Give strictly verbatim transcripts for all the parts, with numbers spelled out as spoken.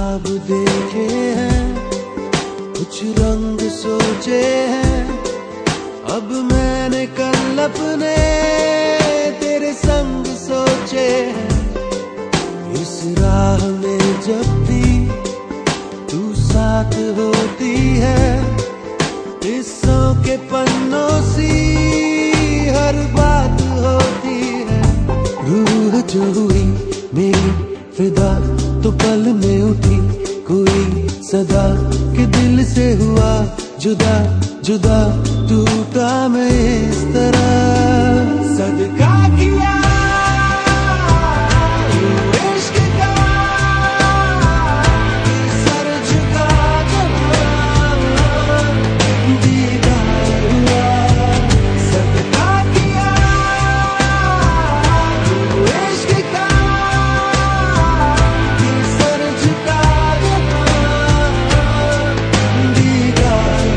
ख्वाब देखे हैं, कुछ रंग सोचे हैं, अब मैंने कल अपने तेरे संग सोचे हैं। इस राह में जब भी तू साथ होती है, किस्सों के पन्नों सी हर बात होती है। रूह जो हुई मेरी फिदा तो पल में उठी कोई सदा के दिल से हुआ जुदा जुदा टूटा मैं इस तरह। सदका किया इश्क का सर झुका दीदार हुआ। सदका किया इश्क का सर झुका दीदार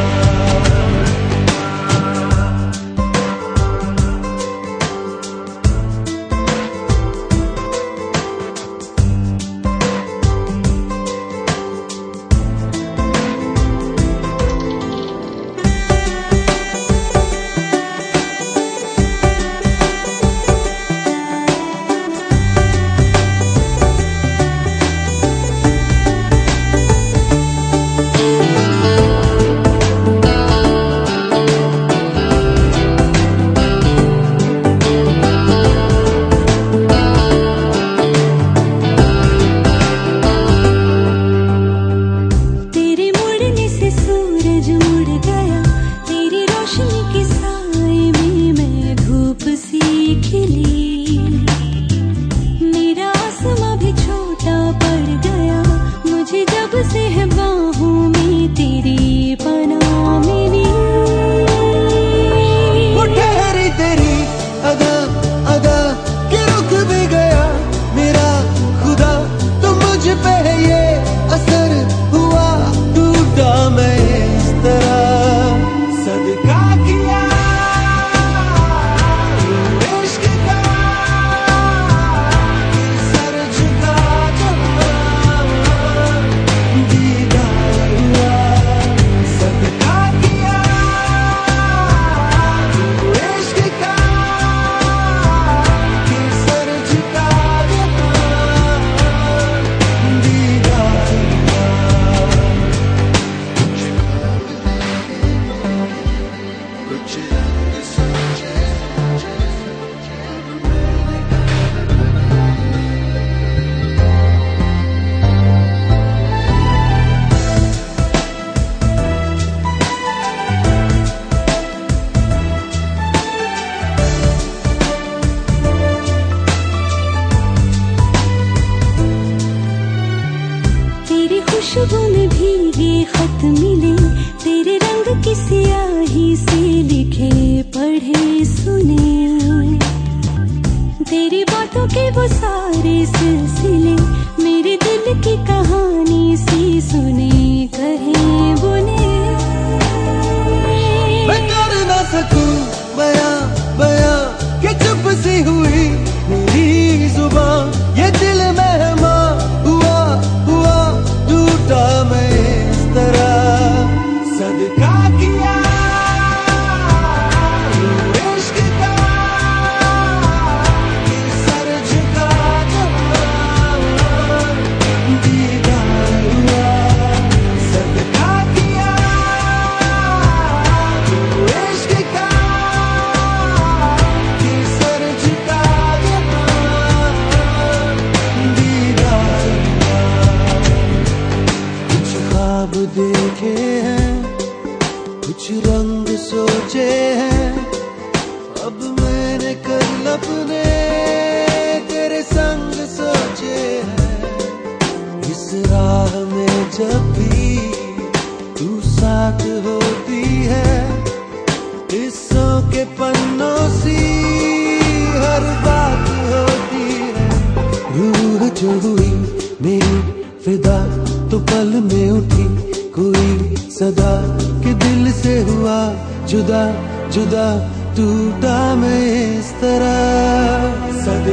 खुशबू में भीगे खत मिले, तेरे रंग की स्याही से लिखे पढ़े सुने। तेरी बातों के वो सारे सिलसिले मेरे दिल की कहानी सी सुने कहे बुने। मैं कर ना सकूं बयां बयां कि चुप सी हुई मेरी जुबान, ये दिल मेहमा हुआ हुआ टूटा मैं इस तरह। सदका किया इश्क का सर झुका दीदार हुआ। सदका किया इश्क का सर झुका दीदार हुआ। कुछ ख्वाब देखे हैं, कुछ रंग सोचे हैं, अब मैंने कल अपने तेरे संग सोचे हैं। इस राह में जब भी तू साथ होती है, किस्सों के पन्नों सी हर बात होती है। रूह जो हुई मेरी फिदा तो पल में उठी कोई सदा के दिल से हुआ जुदा जुदा टूटा मैं इस तरह। सदा